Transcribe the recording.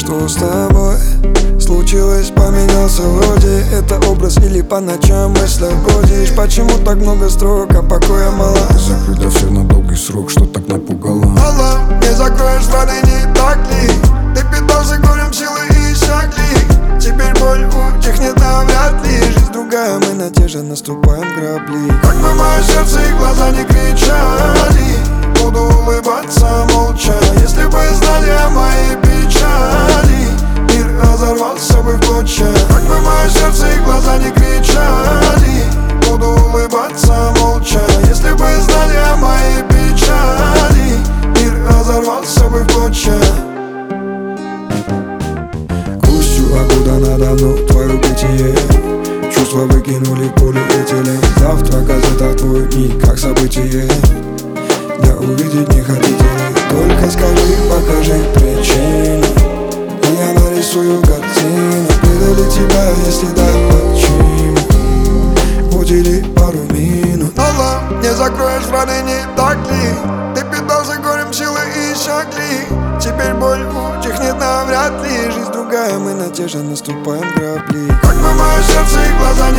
Что с тобой случилось, поменялся вроде? Это образ или по ночам мыслях бродишь? Почему так много строк, а покоя мало? Закрыть для всех на долгий срок, что так напугало? Алло, не закроешь раны, не так ли? Ты питался горем, силы иссякли. Теперь боль утихнет навряд ли. Жизнь другая, мы на те же наступаем грабли. Как бы мое сердце и глаза не кричали, буду улыбаться молча. Если бы знали о моей печали, мир разорвался бы в клочья. Как бы мое сердце и глаза не кричали, буду улыбаться молча. Если бы знали о моей печали, мир разорвался бы в клочья. Грустью окутано надо мной твое бытие. Чувства выкинули в полиэтилен. Завтра газета твой миг, как событие. Да увидеть не хотите ли? Только скажи, покажи причину, и я нарисую картину. Предали тебя, если да, почему? Удели пару минут. Алло, не закроешь раны, не так ли? Ты питался горем, силы иссякли. Теперь боль утихнет навряд ли. Жизнь другая, мы на те же наступаем грабли. Как бы мое сердце и глаза